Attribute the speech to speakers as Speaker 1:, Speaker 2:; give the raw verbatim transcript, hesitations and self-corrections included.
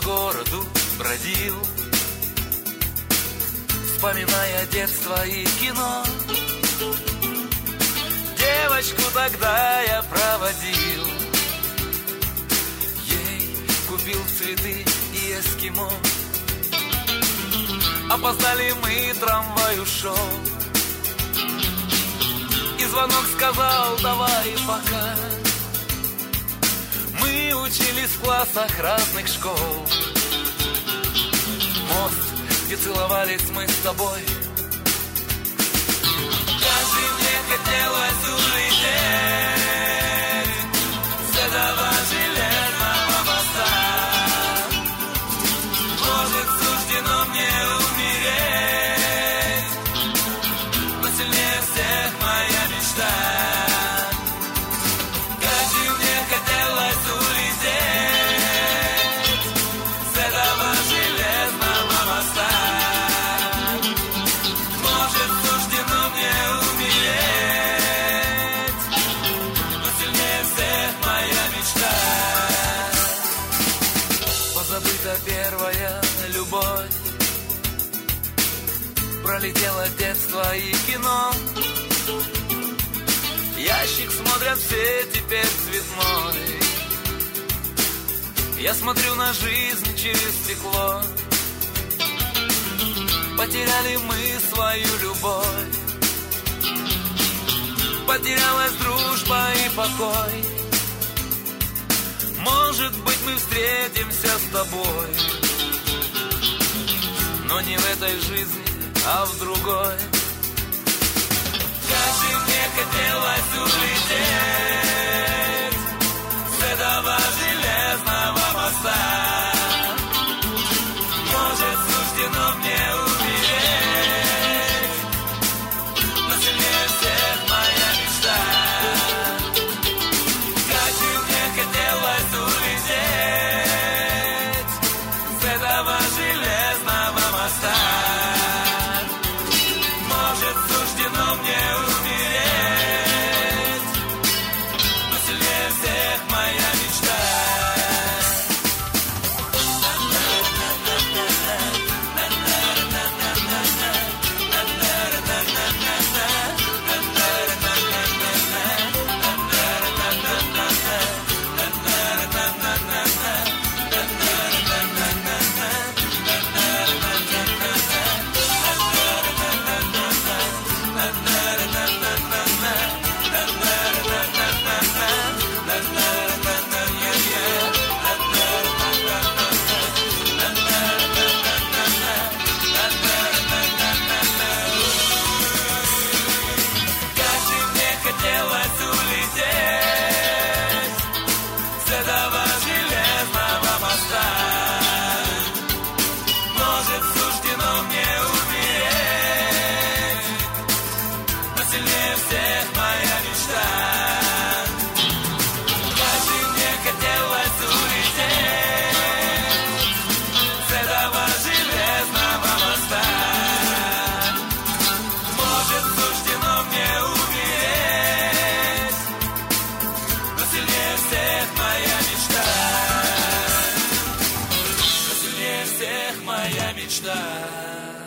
Speaker 1: городу бродил, вспоминая детство и кино. Девочку тогда я проводил, ей купил цветы и эскимо. Опоздали мы, трамвай ушел, и звонок сказал: давай пока. Мы учились в классах разных школ. Мост, где целовались мы с тобой. Как же мне хотелось улететь с этого железного моста. Может, суждено мне умереть, но сильнее всех моя мечта. Как же мне хотелось улететь с этого железного моста. Может, суждено мне умереть, но сильнее всех моя мечта. Позабыта первая любовь, пролетело детство и кино. Ящик смотрят все теперь цветной. Я смотрю на жизнь через стекло. Потеряли мы свою любовь, потерялась дружба и покой. Может быть, мы встретимся с тобой, но не в этой жизни, а в другой. Как же мне хотелось улететь с этого железного моста. Может, суждено мне умереть, но сильнее всех моя мечта. Как же мне хотелось улететь с этого железного моста. Может, суждено мне умереть, но сильнее всех моя мечта. Моя мечта.